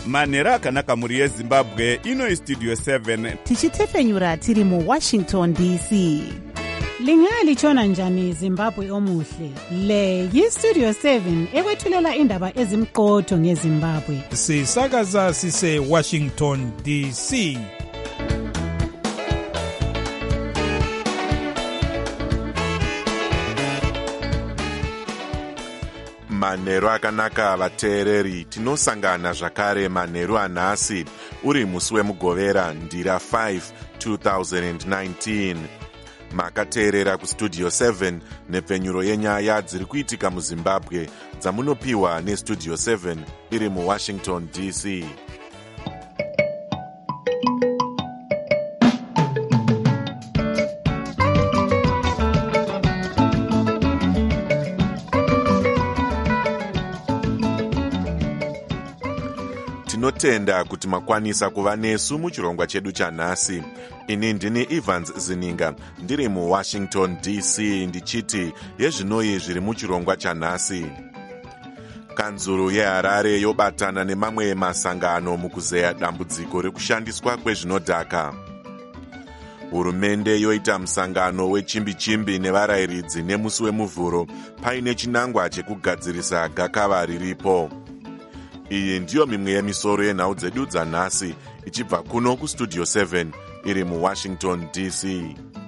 manhero akanaka mhuri yezimbabwe. Ino istudio 7 tichitefenyura tiri muWashington DC. Lingalitshona njani Zimbabwe omuhle? Le yistudio 7 ekwethulela indaba ezimqotho ngeZimbabwe. Sisakaza sise Washington DC. Manhero akanaka vateereri, tinosangana zvakare manhero anhasi uri musi wemugovera ndira 5 2019. Makateerera kustudio 7 nepfenyuro yenyaya dziri kuitika muZimbabwe dzamunopiwa nestudio 7 iri muWashington DC. Tinotenda kuti makwanisa kuva nesu muchirongwa chedu chanhasi. Ini ndini Evans Zininga, ndiri muWashington DC, ndichiti yezvinoi zviri muchirongwa chanhasi. Kanzuru yeHarare yobatana nemamwe masangano mukuzeya dambudziko rekushandiswa kwezvinodhaka. Hurumende yoita musangano wechimbi-chimbi nevarayiridzi nemusi wemuvhuro paine chinangwa chekugadzirisa gakava riripo. Iyi ndiyo mimwe yemisoro yenhau dzedu dzanhasi ichibva kuno kustudio 7 iri muWashington DC.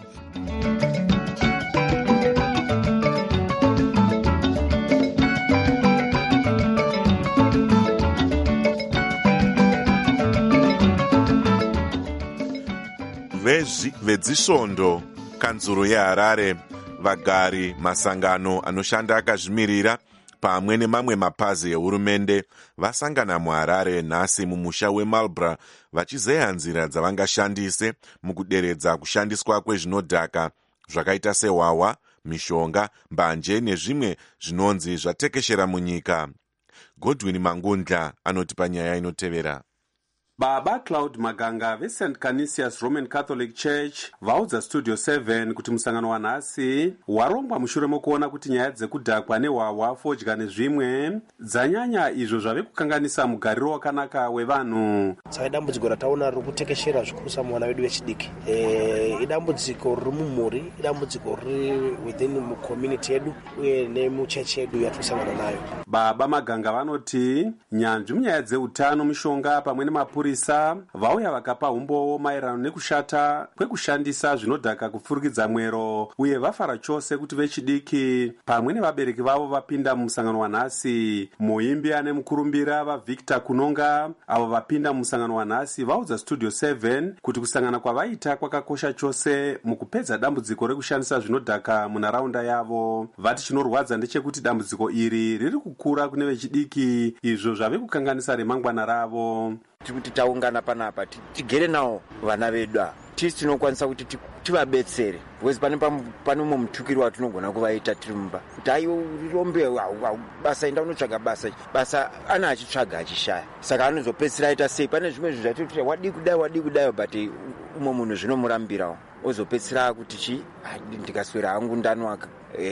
Vedzisvondo, kanzuro yeHarare, vagari, masangano anoshanda akazvimirira pamwe nemamwe mapazi ehurumende vasangana muHarare nhasi mumusha weMarlborough vachizeya nzira dzavangashandise mukuderedza kushandiswa kwezvinodhaka zvakaita sehwahwa, mishonga, mbanje nezvimwe zvinonzi zvatekeshera munyika. Godwin Mangundla anoti panyaya inotevera. Baba Claude Maganga veSt. Canisius Roman Catholic Church vaudza Studio 7 kuti musangano wanhasi warongwa mushure mokuona kuti nyaya dzekudhakwa nehwahwa, fodya nezvimwe dzanyanya izvo zvave kukanganisa mugariro wakanaka wevanhu. Saka idambudziko rataona riri kutekeshera zvikurusa muvana vedu vechidiki. Idambudziko riri mumhuri, idambudziko riri within mucommunity yedu uye nemuchechi yedu yatinosangana nayo. Baba Maganga vanoti nyanzvi munyaya dzeutano, mishonga pamwe nemapurisa vauya vakapa umbowo maererano nekushata kwekushandisa zvinodhaka kupfurikidza mwero, uye vafara chose kuti vechidiki pamwe nevabereki vavo vapinda mumusangano wanhasi. Muimbi ane mukurumbira vaVictor Kunonga avo vapinda mumusangano wanhasi vaudza Studio 7 kuti kusangana kwavaita kwakakosha chose mukupedza dambudziko rekushandisa zvinodhaka munharaunda yavo. Vati chinorwadza ndechekuti dambudziko iri riri kukura kune vechidiki, izvo zvave kukanganisa remangwana ravo. Kuti taungana panapa tigere nawo vana vedu tisi tinokwanisa kuti tivabetsere, because pane mumwe mutukiri watinogona kuvaita tiri mumba kuti aiwo rirombe basa enda unotsvaga basa ana achitsvaga achishaya, saka anozopedzisira aita sei. Pane zvimwe zvinhu zvati kuti wadi kudayo but umwe munhu zvinomurambirawo ozopedzisira kuti chi ndikaswera hangu ndanwaka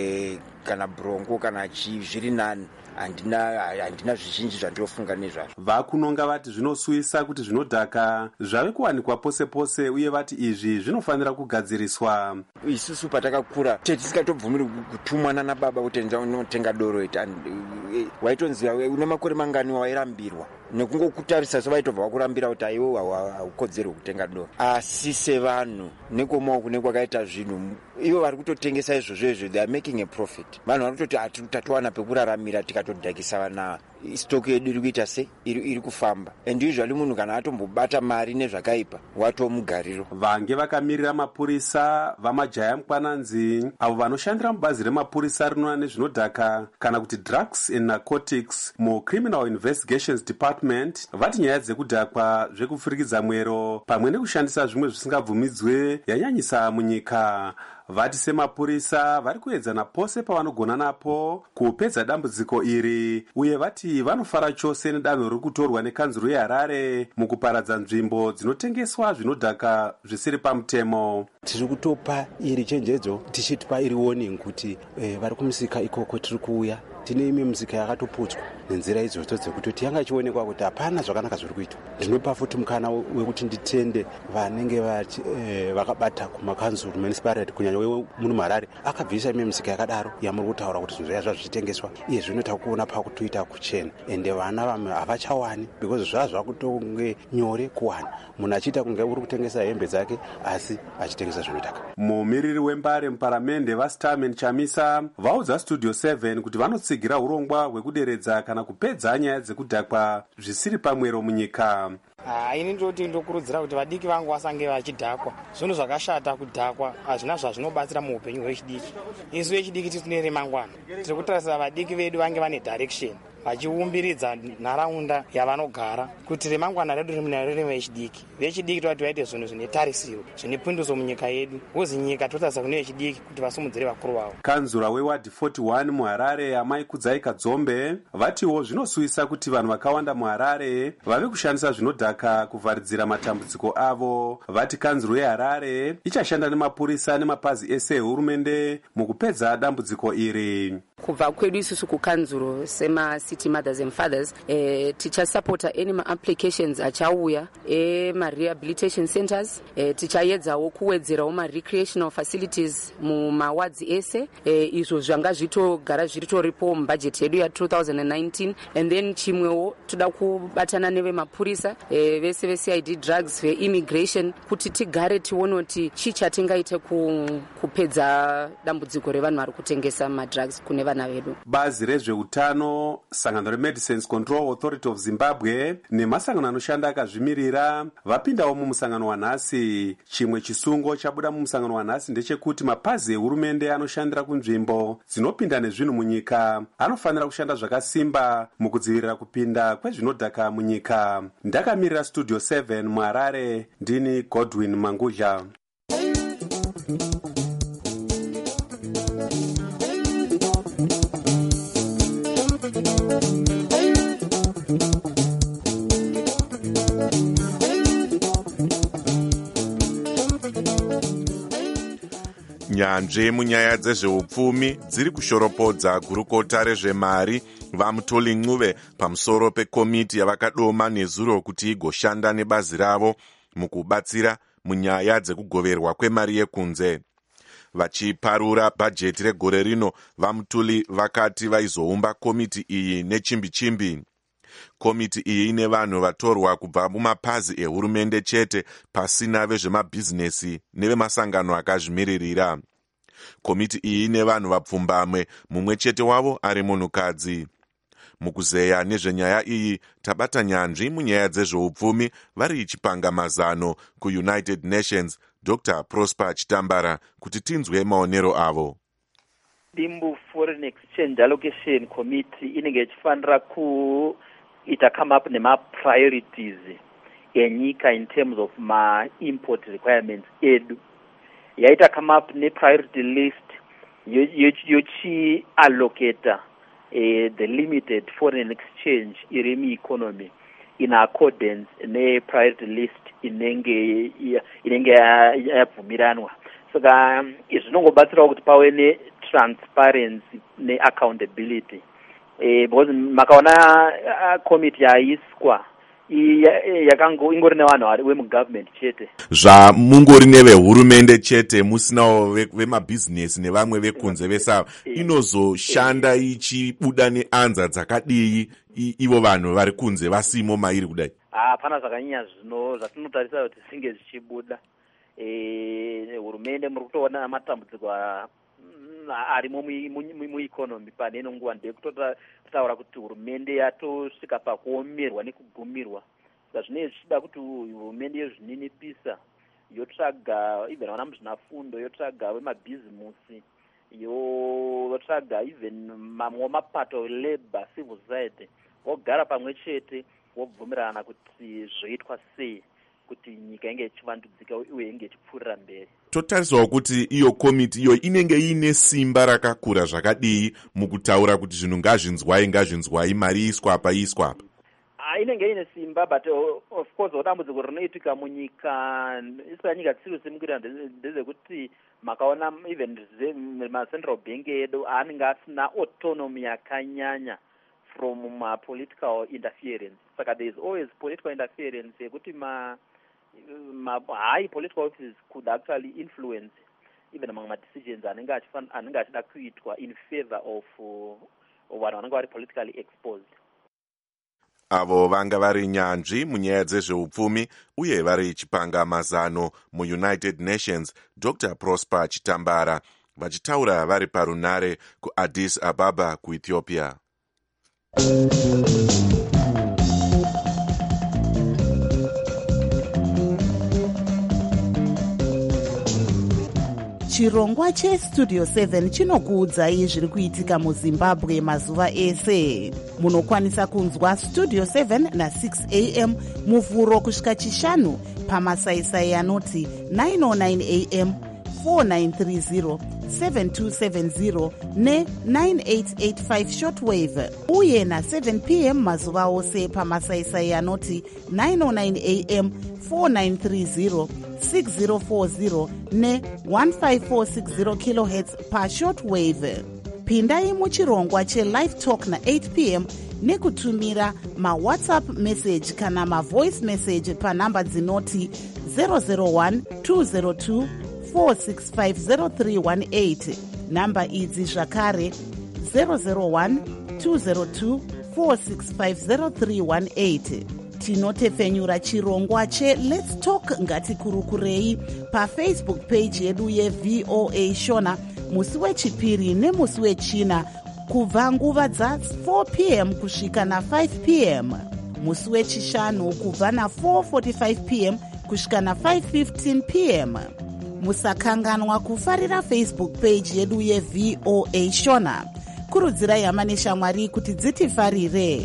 kana bronco kana chi zviri nani, handina zvizhinji zvandinofunga nezvazvo. Vakunonga vati zvinosuyisa kuti zvinodhaka zvave kuwanikwa pose pose, uye vati izvi zvinofanira kugadziriswa. Isusu patakakura tisikatobvumiri kutumwana nababa kuti unotenga doro waitonzi une makore mangani wairambirwa, nekungokutarisa sevaitobva vakurambira kuti aiwo haukodzeri kutenga doro. Asi sevanhu nekomaoko nekwakaita zvinhu, ivo vari kutotengesa izvozvo, they are making a profit. Vanhu vari kutoti tatowana pekuraramira tikatodhakisa vana, stoki yedu iri kuita se iri kufamba, and usually munhu kana atombobata mari nezvakaipa watomugariro. Vange vakamirira mapurisa vamajaya mukwananzi avo vanoshandira mubazi remapurisa rinoona nezvinodhaka kana kuti drugs and narcotics muCriminal Investigations Department vati nyaya dzekudhakwa, zvekupfurikidza mwero pamwe nekushandisa zvimwe zvisingabvumidzwe yanyanyisa munyika. Vati semapurisa vari kuedzana pose pavanogona napo kupedza dambudziko iri, uye vati vanofara chose nedanho riri kutorwa nekanzuro yeHarare mukuparadza nzvimbo dzinotengeswa zvinodhaka zvisiri pamutemo. Tiri kutopa iri chenjedzo tichitipa iri warning kuti vari kumusika ikoko tiri kuuya tine imwe muzika yakatoputswa nenzira idzodzo dzekuti yanga ichionekwa kuti hapana zvakanaka zviri kuitwa. Ndinopa futi mukana wekuti nditende vanenge vakabata kumakanzuru municipality kunyanya wemuno Harare akabvisa imwe muzika yakadaro yamuri kutaura kuti zvinhu zvaya zvichitengeswa iye zvinoita kuona pakutoita kuchena ende vana vamwe havachawani because zvakutonge nyore kuwana munhu achiita kunge uri kutengesa hembe dzake asi achitengesa zvinodhaka. Mumiriri wembare muparamende vaStarman Chamisa vaudza Studio 7 kuti vanotsigira urongwa hwekuderedza kana kupedza nyaya dzekudhakwa zvisiri pamwero munyika. Ini ndoti ndokurudzira kuti vadiki vangu vasange vachidhakwa. Zvinhu zvakashata kudhakwa hazvina zvazvinobatsira muupenyu hwechidiki. Isu vechidiki tine remangwana. Tiri kutarisa vadiki vedu vange vane direction vachiumbiridza nharaunda yavanogara kuti remangwana redu riri vechidiki. Vechidiki toti vaite zvinhu zvine tarisiro zvine punduso munyika yedu. Uzi nyika totarisa kune vechidiki kuti vasimudzire vakuru vavo. Kanzura weward 41 muHarare Amai Kudzai Kadzombe vatiwo zvinosuyisa kuti vanhu vakawanda muHarare vave kushandisa zvinodhaka kuvharidzira matambudziko avo. Vati kanzuro yeHarare ichashanda nemapurisa nemapazi ese ehurumende mukupedza dambudziko iri. Kubva kwedu isusu kukanzuro sema-city mothers and fathers tichasapota any ma-applications achauya ma-rehabilitation centers tichaedzawo kuwedzerawo ma-recreational facilities mumawards ese izvo zvanga zvitogara zviritoripo mubhajeti yedu ya2019 and then chimwewo toda kubatana nevemapurisa vese ve-CID drugs ve-immigration kuti tigare tione kuti chii chatingaite kupedza dambudziko revanhu vari kutengesa madrugs kune vana vedu. Bazi rezveutano, sangano reMedicines Control Authority of Zimbabwe nemasangano anoshanda akazvimirira vapindawo mumusangano wanhasi. Chimwe chisungo chabuda mumusangano wanhasi ndechekuti mapazi ehurumende anoshandira kunzvimbo dzinopinda nezvinhu munyika anofanira kushanda zvakasimba mukudzivirira kupinda kwezvinodhaka munyika. Ndakamirira Studio 7 muHarare, ndini Godwin Mangudla. Nyanzvi munyaya dzezveupfumi dziri kushoropodza gurukota rezvemari vaMutoli Ncube pamusoro pekomiti yavakadoma nezuro kuti igoshanda nebazi ravo mukubatsira munyaya dzekugoverwa kwemari yekunze. Vachiparura bhajeti regore rino, vaMutoli vakati vaizoumba komiti iyi nechimbi-chimbi. Komiti iyi ine vanhu vatorwa kubva mumapazi ehurumende chete pasina vezvemabhizinesi nevemasangano akazvimiririra. Komiti iyi ine vanhu vapfumbamwe, mumwe chete wavo ari munhukadzi. Mukuzeya nezvenyaya iyi tabata nyanzvi munyaya dzezveupfumi vari ichipanga mazano kuUnited Nations Dr. Prosper Chitambara kuti tinzwe maonero avo. Dimbu Foreign Exchange Allocation Committee inenge ichifanira kuita come up nema-priorities enyika in terms of ma-import requirements edu. Yaita come up ne-priority list yochi-allocata the limited foreign exchange iri mu-economy in accordance ne-priority list inenge yabvumiranwa. Saka zvinongobatsirawo kuti pave ne-transparency ne-accountability. Because makaona committee yaiswa ingori nevanhu vari vemugovernment chete. Zvamungori nevehurumende chete musinawo vemabhizinesi nevamwe vekunze vesava inozoshanda ichibuda neanza dzakadii ivo vanhu vari kunze vasimo mairi kudai? Hapana zvakanyanya zvino zvatinotarisa kuti zvinge zvichibuda. Hurumende muri kutoona matambudziko arimo mueconomy pane ino nguva ndekutotaura kuti hurumende yatosvika pakuomerwa nekugumirwa. Saka zvinenge zvichida kuti hurumende yozvininipisa yotsvaga even vana muzvinafundo, yotsvaga vemabhizimusi, yotsvaga even mamwe mapato labor, civil society, vogara pamwe chete vobvumirana kuti zvoitwa sei kuti nyika inge ichivandudzika uye inge ichipfuurira mberi. Totarisawo kuti iyo komiti iyo inenge ine simba rakakura zvakadii mukutaura kuti zvinhu ngazvinzwai mari iswa apa. Inenge ine simba, but of course dambudziko rinoitika munyika isanyika tsiro semukuita ndezekuti makaona even macentral bank edu anenge asina autonomy yakanyanya from political interference. Saka there is always political interference yekuti high political offices could actually influence even among decisions anenge achida kuitwa in favor of vanhu vanenge vari politically exposed. Avo vanga vari nyanzvi munyaya dzezveupfumi uye vari chipanga mazano muUnited Nations, Dr. Prosper Chitambara, vachitaura vari parunare kuAddis Ababa kuEthiopia. chirongwa chestudio 7 chinokuudzai zviri kuitika muzimbabwe mazuva ese. Munokwanisa kunzwa studio 7 na6 am muvhuro kusvika chishanu pamasaisai anoti 909 am, 4930, 7270 ne9885 shortwave, uye na7 pm mazuva ose pamasaisai anoti 909 am, 4930, 6040 ne1540 kHz pashortwave. Pindai muchirongwa chelive talk na8 pm nekutumira mawhatsapp message kana mavoice message panhamba dzinoti 001 202 4650318. Namba idzi zvakare 001 202 4650318. Tinotefenyura chirongwa che-Let's Talk ngatikurukurei pafacebook page yedu yeVOA Shona musi wechipiri nemusi wechina kubva nguva dza4 pm kusvika na5 pm, musi wechishanu kubva na4:45 pm kusvika na5:15 pm. Musakanganwa kufarira Facebook page yedu yeVOA Shona. Kurudzirai hama neshamwari kuti dzitifarire.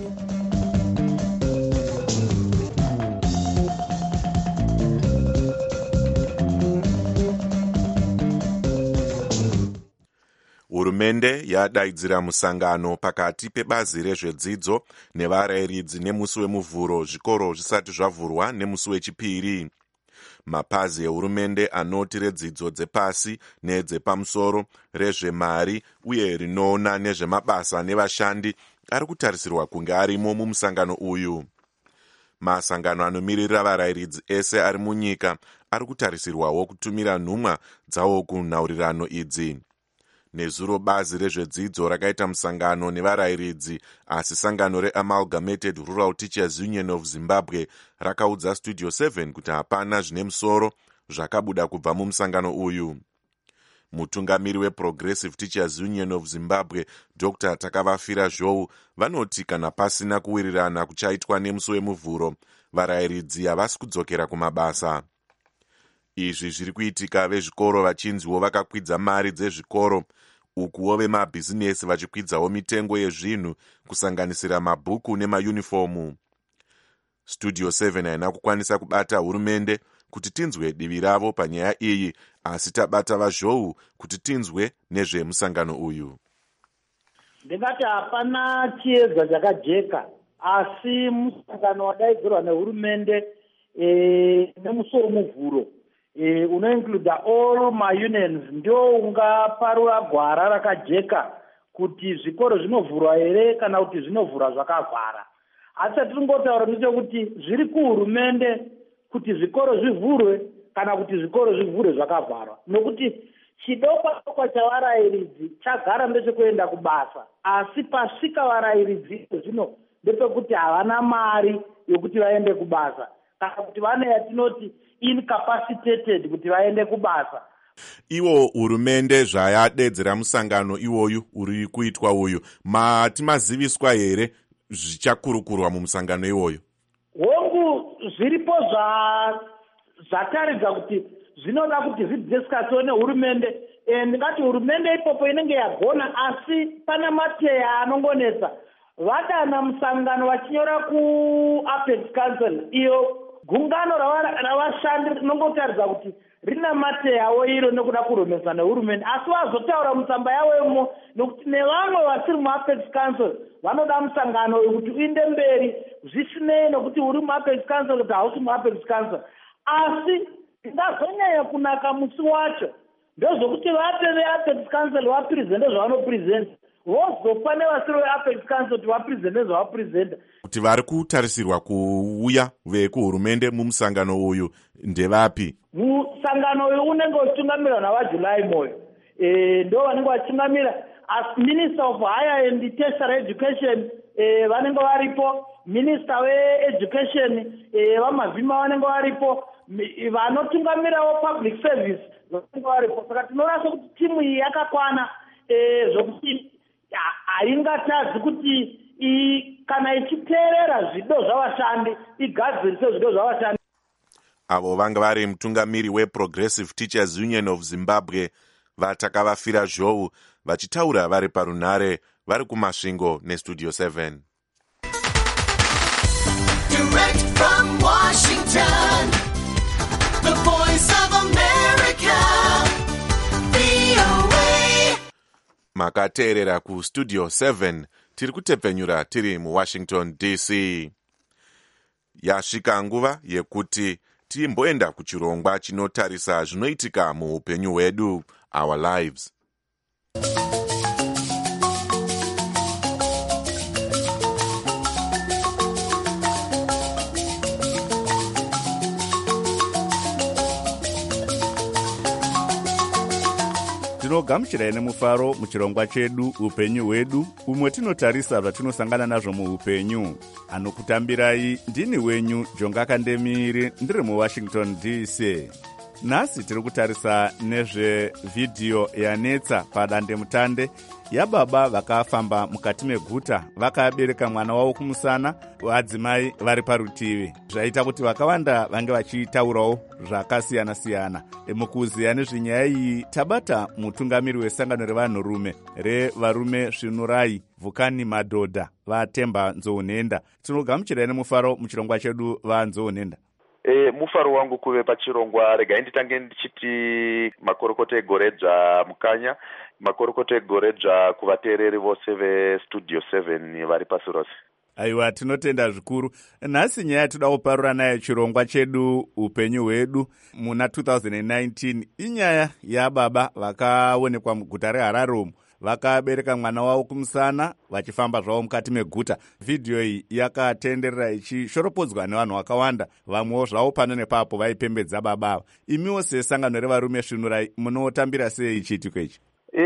Hurumende yadaidzira musangano pakati pebazi rezvedzidzo nevarayiridzi nemusi wemuvhuro zvikoro zvisati zvavhurwa nemusi wechipiri. Mapazi ehurumende anoti redzidzo dzepasi nedzepamusoro, rezvemari uye rinoona nezvemabasa nevashandi ari kutarisirwa kunge arimo mumusangano uyu. Masangano anomirira varayiridzi ese ari munyika ari kutarisirwawo kutumira nhumwa dzawo kunhaurirano idzi. Nezuro bazi rezvedzidzo rakaita musangano nevarayiridzi, asi sangano reAmalgamated Rural Teachers Union of Zimbabwe rakaudza Studio 7 kuti hapana zvine musoro zvakabuda kubva mumusangano uyu. Mutungamiri weProgressive Teachers Union of Zimbabwe, Dr. Takavafira Zhou, vanoti kana pasina kuwirirana kuchaitwa nemusi wemuvhuro, varayiridzi havasi kudzokera kumabasa. Izvi zviri kuitika vezvikoro vachinziwo vakakwidza mari dzezvikoro, ukuwo vemabhizinesi vachikwidzawo mitengo yezvinhu kusanganisira mabhuku nemayunifomu. Studio 7 haina kukwanisa kubata hurumende kuti tinzwe divi ravo panyaya iyi, asi tabata vaZhou kuti tinzwe nezvemusangano uyu. Ndingati hapana chiedza chakajeka, asi musangano wadaidzirwa nehurumende nemusi wemuvhuro unoincluda all maunions ndio ungaparura gwara rakajeka kuti zvikoro zvinovhurwa here kana kuti zvinovhurwa zvakavhara. Asi tiringotaura ndechekuti zviri kuhurumende kuti zvikoro zvivhurwe kana kuti zvikoro zvivhurwe zvakavharwa, nokuti chidokwa chavarayiridzi chagara ndechekuenda kubasa, asi pasvika varayiridzi zvino ndepekuti havana mari yokuti vaende kubasa kana kuti vane yatinoti incapacitated kuti vaende kubasa. Iwo hurumende zvayadedzera musangano iwoyu uri kuitwa uyu, matimaziviswa here zvichakurukurwa mumusangano iwoyu? Hongu zviripo zvataridza kuti zvinoda kuti zvidiscussiwe nehurumende. Ndingati hurumende ipopo inenge yagona, asi pana mateya anongonetsa. Vadana musangano vachinyora kuApex Council, iyo gungano ravashandi rinongotaridza kuti rina mateyawo iro nekuda kuromesa nehurumende, asi vazotaura mutsamba yavomo nokuti nevamwe vasiri muApex Council vanoda musangano wekuti uinde mberi zvisinei nokuti uri muApex Council kuti hausi muApex Council. Asi ndazonyanya kunaka musi wacho ndozvokuti vape veapex council vapresente zvavanopresenta, vozopa nevasiri veapex council kuti vapresente zvavapresenta. Kuti vari kutarisirwa kuuya vekuhurumende mumusangano uyu ndevapi? Musangano uyu unenge uchitungamirwa navaJulai Moyo, ndo vanenge vachingamira. As Minister of Higher and Tertiary Education vanenge varipo, Minister weEducation vaMavhima vanenge varipo, vanotungamirawo public service vanenge varipo. Saka tinoona sokuti timu iyi yakakwana zvokuti haingatadzi kuti kana ichiteerera zvido zvavashandi igadzirise zvido zvavashandi. Avo vanga vari mutungamiri weProgressive Teachers Union of Zimbabwe vatakavafira zhou vachitaura vari parunhare vari kumasvingo neStudio 7. Direct from Washington, the voice of America, VOA. Makateerera kuStudio 7 tiri kutepfenyura tiri muWashington DC. Yasvika nguva yekuti timboenda kuchirongwa chinotarisa zvinoitika muupenyu hwedu, our lives. Tinogamuchirai nemufaro muchirongwa chedu upenyu hwedu, umwe tinotarisa zvatinosangana nazvo muupenyu. Anokutambirai ndini wenyu Jonga Kandemiri, ndiri muWashington DC. Nhasi tiri kutarisa nezvevhidhiyo yanetsa padandemutande yababa vakafamba mukati meguta vakabereka mwana wavo kumusana, vadzimai vari parutivi. Zvaita kuti vakawanda vange vachitaurawo zvakasiyana-siyana. Mukuziya nezvenyaya iyi tabata mutungamiri wesangano revanhurume revarume Svinurai Vhukani Madhodha vaTemba Nzounenda. Tinogamuchirai nemufaro muchirongwa chedu vaNzounenda. Mufaro wangu kuve pachirongwa, regai nditange ndichiti makorokota egoredzva mukanya, makorokota egoredzva kuvateereri vose veStudio 7 vari pasi rose. Aiwa, tinotenda zvikuru. Nhasi nyaya toda kuparura nayo chirongwa chedu upenyu hwedu muna 2019 inyaya yababa vakaonekwa muguta reHarare, vakabereka mwana wavo kumusana vachifamba zvavo mukati meguta. Vhidhiyo iyi yakatenderera ichishoropodzwa nevanhu vakawanda, vamwewo zvavo pano nepapo vaipembedza baba. Imiwo sesangano revarume Svinurai munotambira sei ichiitiko ichi?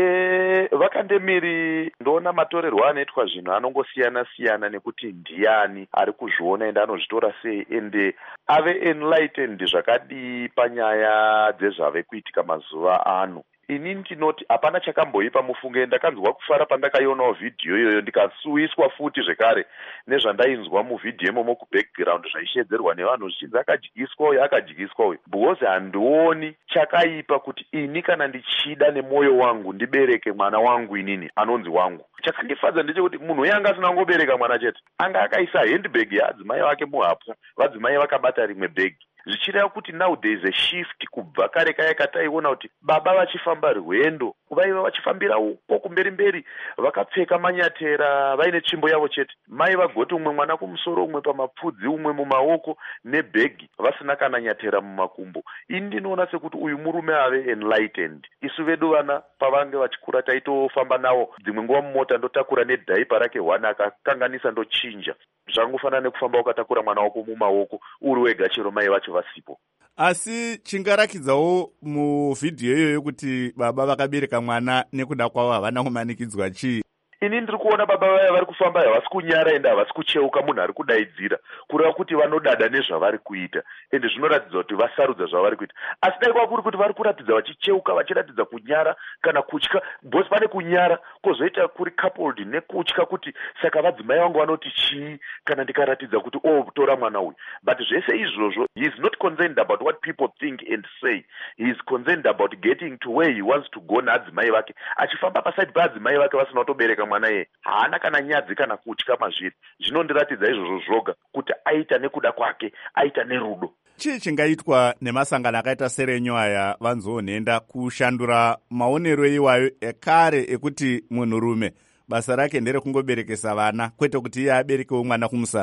Vakandemiri, ndoona matorerwo anoitwa zvinhu anongosiyana-siyana nekuti ndiani ari kuzviona ende anozvitora sei ende ave enlightened zvakadii panyaya dzezvave kuitika mazuva ano. Ini ndinoti hapana chakamboipa mufunge. Ndakanzwa kufara pandakaionawo vhidhiyo iyoyo ndikasuwiswa futi zvekare nezvandainzwa muvhidhiyo imomo kubackground zvaishedzerwa nevanhu zvichinzi akadyiswa uyu akadyiswa uyu, because handioni chakaipa kuti ini kana ndichida nemwoyo wangu ndibereke mwana wangu inini anonzi wangu. Chakandifadza ndechekuti munhu uyu anga asina kungobereka mwana chete, anga akaisa handbag yadzimai vake muhapwa, vadzimai vakabata rimwe bhegi. Zvichireva kuti now there is a shift kubva kare kaya kataiona kuti baba vachifamba rwendo vaiva vachifambira uko kumberi vakapfeka manyatera vaine tsvimbo yavo chete, mai vagoti umwe mwana kumusoro umwe pamapfudzi umwe mumaoko nebhegi vasina kana nyatera mumakumbo. Ini ndinoona sekuti uyu murume ave enlightened. Isu vedu vana pavange vachikura taitofamba nawo dzimwe nguva mumota ndotakura nedhaipa rake 1 akakanganisa ndochinja. Zvangofanana nekufamba ukatakura mwana wako mumaoko uri wega chero mai vacho vasipo. Asi chingarakidzawo muvhidhiyo iyoyo kuti baba vakabereka mwana nekuda kwavo havana kumanikidzwa chii? Ini ndiri kuona baba vaya vari kufamba havasi kunyara ende havasi kucheuka munhu ari kudaidzira, kureva kuti vanodada nezvavari kuita ende zvinoratidza kuti vasarudza zvavari kuita. Asi dai kwava kuri kuti vari kuratidza vachicheuka vachiratidza kunyara kana kutya, bosi pane kunyara kwozoita kuri coupled nekutya kuti saka vadzimai vangu vanoti chii kana ndikaratidza kuti tora mwana uyu. But zvese izvozvo, he is not concerned about what people think and say. He is concerned about getting to where he wants to go naadzimai vake, achifamba paside paadzimai vake vasina kutobereka mwana ye. Haana kana nyadzi kana kutya mazviri. Zvinondiratidza izvozvo zvoga kuti aita nekuda kwake, aita nerudo. Chii chingaitwa nemasangano akaita serenyu aya vanzoonenda kushandura maonero iwayo ekare ekuti munhurume basa rake ndere kungoberekesa vana kwete kuti iye aberekewo mwana kumusana?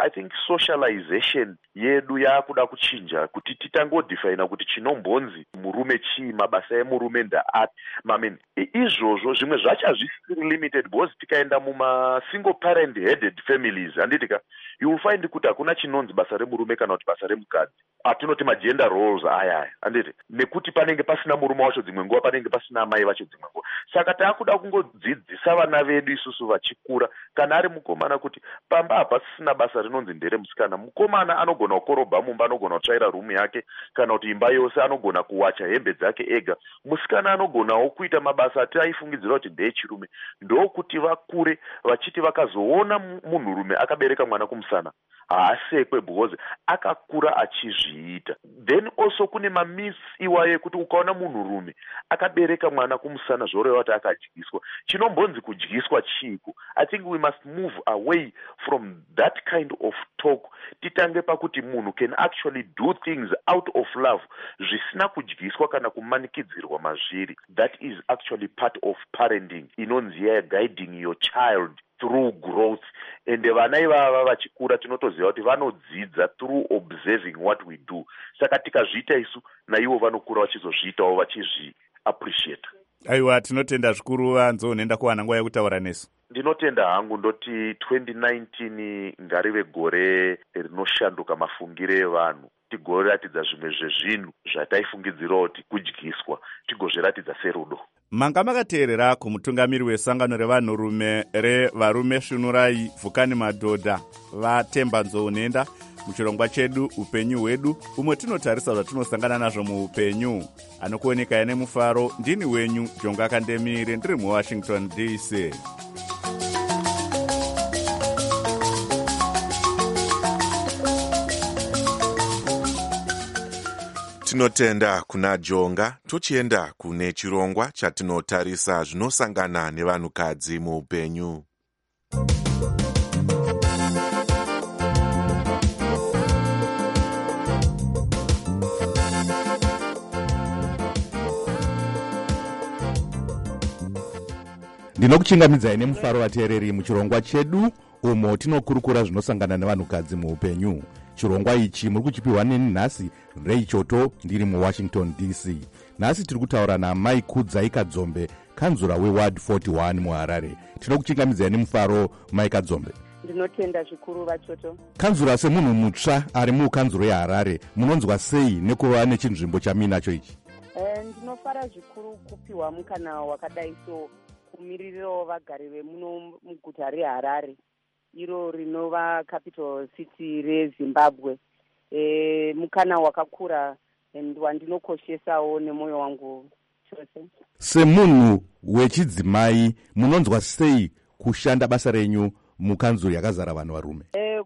I think socialization yedu yakuda kuchinja kuti titangodefina kuti chinombonzi murume chii, mabasa emurume ndaati. Izvozvo zvimwe zvacho hazvisiri limited because tikaenda single parent headed families handitika, you will find kuti hakuna chinonzi basa remurume kana kuti basa remukadzi. Atinoti magender roles aya handiti, nekuti panenge pasina murume wacho dzimwe nguva, panenge pasina amai vacho dzimwe nguva. Saka taakuda kungodzidzisa vana vedu isusu vachikura, kana ari mukomana kuti pamba hapasina basa rinonzi nderemusikana. Mukomana anogona kukorobha mumba, anogona kutsvaira rumu yake, kana kuti imba yose anogona kuwacha hembe dzake ega. Musikana anogonawo kuita mabasa ataifungidzira kuti ndeechirume. Ndokuti vakure vachiti vakazoona munhurume akabereka mwana kumusana haasekwe because akakura achizviita. Then also kune mamyths iwaye kuti ukaona munhurume akabereka mwana kumusana zvoreva kuti akadyiswa. Chinombonzi kudyiswa chiiko? I think we must move away from that kind of talk. Titange pakuti munhu can actually do things out of love zvisina kudyiswa kana kumanikidzirwa mazviri. That is actually part of parenting, inonzi guiding your child through growth. And vana ivava vachikura tinotoziva kuti vanodzidza through observing what we do. Saka tikazviita isu naivo vanokura vachizozviitawo vachizvi-appreciate. Aiwa, tinotenda zvikuru Vanzo, nenda kuwana nguva yekutaura nesu. Ndinotenda hangu ndoti 2019 ngarive gore rinoshanduka mafungire evanhu. Tigoratidza zvimwe zvezvinhu zvataifungidzira kuti kudyiswa, tigozviratidza serudo. Manga makateerera kumutungamiri wesangano revanhurume revarume svinurai vhukani madhodha vaTemba Nzou Nenda muchirongwa chedu upenyu hwedu, umwe tinotarisa zvatinosangana nazvo muupenyu. Anokuoneka nemufaro, ndini wenyu Jonga Kandemire, ndiri muWashington DC. Tinotenda kuna Jonga, tochienda kune chirongwa chatinotarisa zvinosangana nevanhukadzi muupenyu. Ndinokuchingamidzai nemufaro vateereri muchirongwa chedu umo tinokurukura zvinosangana nevanhukadzi muupenyu. Chirongwa ichi muri kuchipiwa neni nhasi Ray Choto, ndiri muWashington DC. Nhasi tiri kutaura naMai Kudzai Kadzombe, kanzura weWard 41 muHarare. Tinokuchingamidzai nemufaro Mai Kadzombe. Ndinotenda zvikuru vachoto. Kanzura, semunhu mutsva ari mukanzuro yeHarare, munonzwa sei nekuva nechinzvimbo chaminacho ichi? Ndinofara zvikuru kupiwa mukana wakadai so kumiririrawo vagari vemuno muguta reHarare, iro rinova capital city reZimbabwe. Mukana wakakura wandinokoshesawo nemwoyo wangu chose. Semunhu wechidzimai, munonzwa sei kushanda basa renyu mukanzuro yakazara vanhu varume?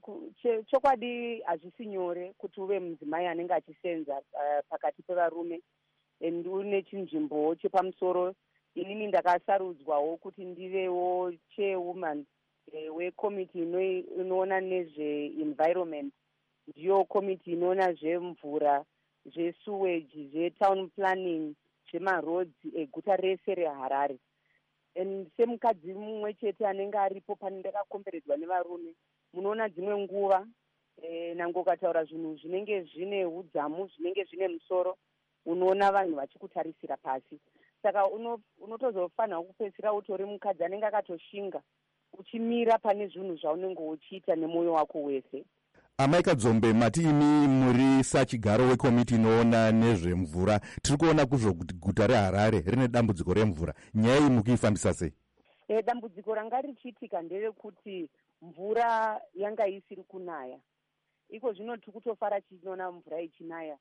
Chokwadi hazvisi nyore kuti uve mudzimai anenge achisenza pakati pevarume. Ndine chinzvimbo chepamusoro. Inini ndakasarudzwawo kuti ndivewo chairwoman wekomiti inoona nezve-environment. Ndiyo komiti inoona zvemvura, zvesewage, zvetown planning, zvemaroads eguta rese reHarare. Semukadzi mumwe chete anenge aripo pane ndakakomberedzwa nevarume, munoona dzimwe nguva nango ukataura zvinhu zvinenge zvine udzamu, zvinenge zvine musoro, unoona vanhu vachikutarisira pasi. Saka unotozofanira kupedzisira utori mukadzi anenge akatoshinga, uchimira pane zvinhu zvaunenge uchiita nemwoyo wako wese. Amai Kadzombe, mati imi muri sachigaro wekomiti inoona nezvemvura. Tiri kuona kuzvo kuti guta reHarare rine dambudziko remvura. Nyaya iyi mukuifambisa sei? Dambudziko ranga richiitika nderekuti mvura yanga isiri kunaya. Iko zvino tiri kutofara chinoona mvura ichinaya.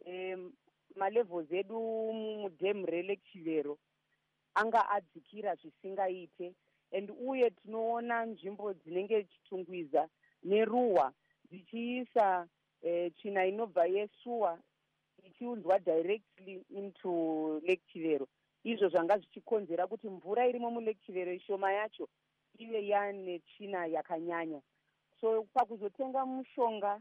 Malevels edu mudhemu reLake Chivero anga adzikira zvisingaite, uye tinoona nzvimbo dzinenge chitungwiza neruwa dzichiisa tsvina inobva yesuwa ichiunzwa directly into Lake Chivero. Izvo zvanga zvichikonzera kuti mvura irimo muLake Chivero ishoma yacho ive yane tsvina yakanyanya. So pakuzotenga mushonga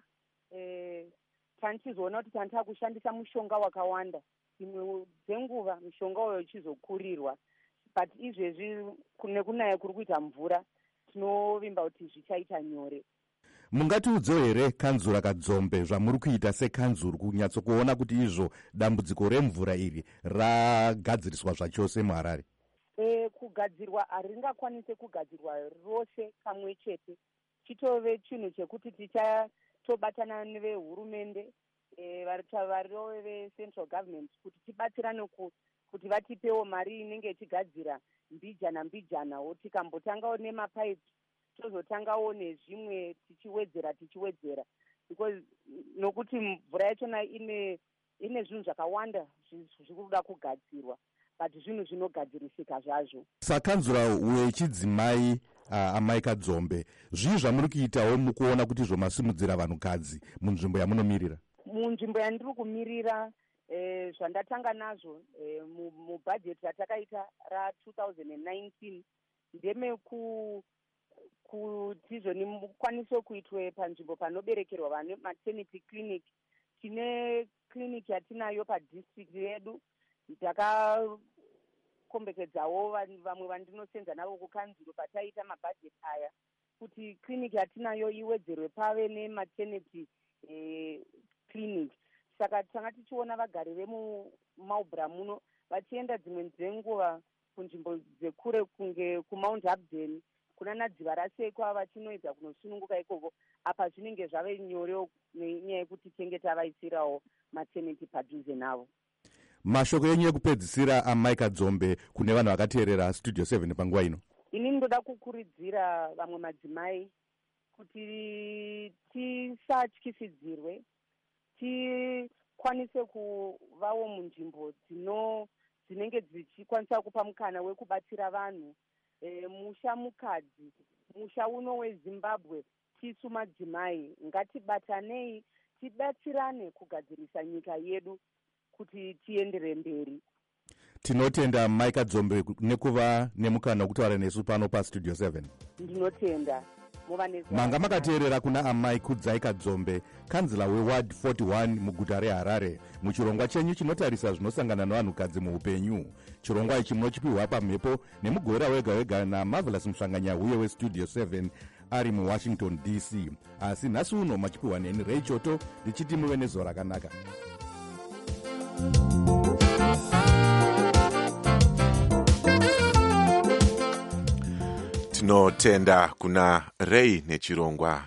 tanichizoona kuti tanita kushandisa mushonga wakawanda. Dzimwe dzenguva mushonga uyo uchizokurirwa, but izvezvi nekunaya kuri kuita mvura tinovimba kuti zvichaita nyore. mungatiudzewo here kanzura Kadzombe zvamuri kuita sekanzuru kunyatsokuona kuti izvo dambudziko remvura iri ragadziriswa zvachose muHarare? Kugadzirwa haringakwanise kugadzirwa rose kamwe chete. Chitove chinhu chekuti tichatobatana nevehurumende varivo vecentral government kuti tibatsirane kuti vatipewo mari inenge ichigadzira mbijanawo, tikambotangawo nemapaipi tozotangawo nezvimwe tichiwedzera because nokuti mvura yachona ine zvinhu zvakawanda zviri kuda kugadzirwa, but zvinhu zvinogadzirisika zvazvo. Sakanzura wechidzimai amai Kadzombe, zvii zvamuri kuitawo mukuona kuti zvomasimudzira vanhukadzi munzvimbo yamunomirira? Munzvimbo yandiri kumirira zvandatanga nazvo mubhajeti ratakaita ra2019 ndeme kuti izvoni mukwanise kuitwe panzvimbo panoberekerwa vane maternity clinic. Tine clinic yatinayo padistrict yedu, ndakakombekedzawo vamwe vandinosenza navo kukanzuro pataita mabhajeti aya kuti clinic yatinayo iwedzerwe pave nematernity clinic. Saka tanga tichiona vagari vemuMaubra muno vachienda dzimwe dzenguva kunzvimbo dzekure kunge kuMount Abden kuna nadziva rasekwa vachinoedza kunosununguka ikoko. Apa zvinenge zvave nyore nenyaya yekuti tenge tavaisirawo maternity padhuze navo. Mashoko enyu ekupedzisira amai Kadzombe kune vanhu vakateerera Studio 7 panguva ino? Ini ndoda kukurudzira vamwe madzimai kuti tisatyisidzirwe, tikwanise kuvawo munzvimbo dzinenge dzichikwanisa kupa mukana wekubatsira vanhu. Musha mukadzi, musha uno weZimbabwe, tisu madzimai ngatibatanei, tibatsirane kugadzirisa nyika yedu kuti tiendere mberi. Tinotenda Mai Kadzombe nekuva nemukana wekutaura nesu pano paStudio 7. Ndinotenda. Manga makateerera kuna amai Kudzai Kadzombe, kanzila weward 41 muguta reHarare, muchirongwa chenyu chinotarisa zvinosangana nevanhukadzi muupenyu. Chirongwa ichi munochipiwa pamhepo nemugora wega naMarvelous Msvanganyahuye weStudio 7 ari muWashington DC. Asi nhasi uno machipiwa neni Ray Choto, ndichiti muve nezuva rakanaka. Tinotenda kuna Ray nechirongwa.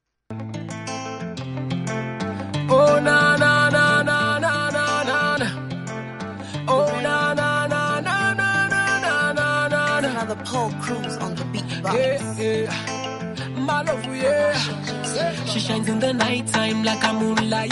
Oh na na na na na na na. Oh na na na na na na na na. Another Paul Cruz on the beatbox. Yeah. My love, yeah. She shines in the night time like a moonlight.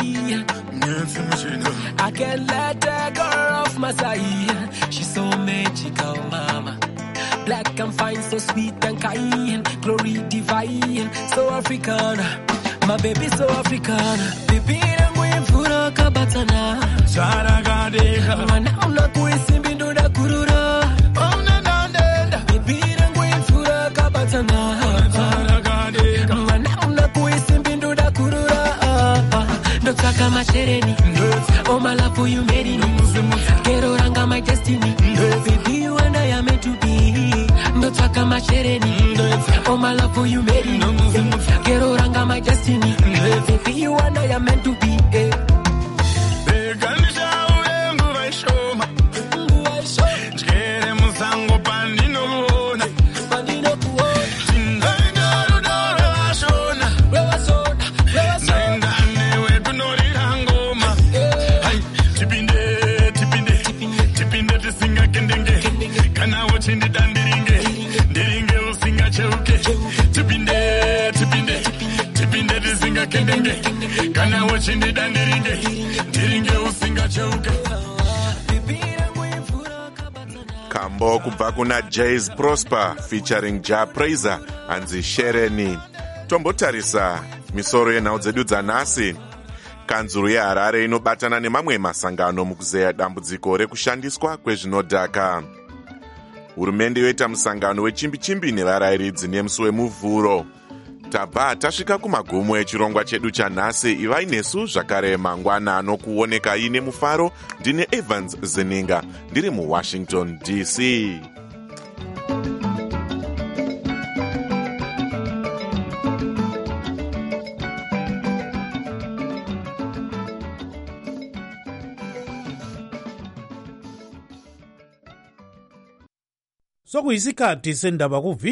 I can't let her go off my side. She's so magical, mama. Black and fine, so sweet and kind. Glory divine, so African. My baby so African. Baby, I'm going for a kabatana. Saragadeka. Mana una kuisimbi ndo da kurura. Ona nandenda. Baby, I'm going for a kabatana. Saragadeka. Mana una kuisimbi ndo da kurura. Ndotaka mashereni. Oh my love for you made it. Kero ranga my destiny. Baby, you and I are meant to be. Ndotaka mashereni. Oh my love for you made it. Kero ranga my destiny. Baby, you and I are meant to be. Kambo kubva kuna Jazz Prosper featuring Ja Praiser anzi Shereni. Tombotarisa misoro yenhau dzedu dzanhasi. Kanzuru yeHarare inobatana nemamwe masangano mukuzeya dambudziko rekushandiswa kwezvinodhaka. Hurumende yoita musangano wechimbi-chimbi nevarayiridzi nemusi wemuvhuro. Tabva tasvika kumagumo echirongwa chedu chanhasi. Ivai nesu zvakare mangwana anokuoneka ine mufaro. Ndine Evans Zininga ndiri muWashington DC. sokuyisikhathi sendaba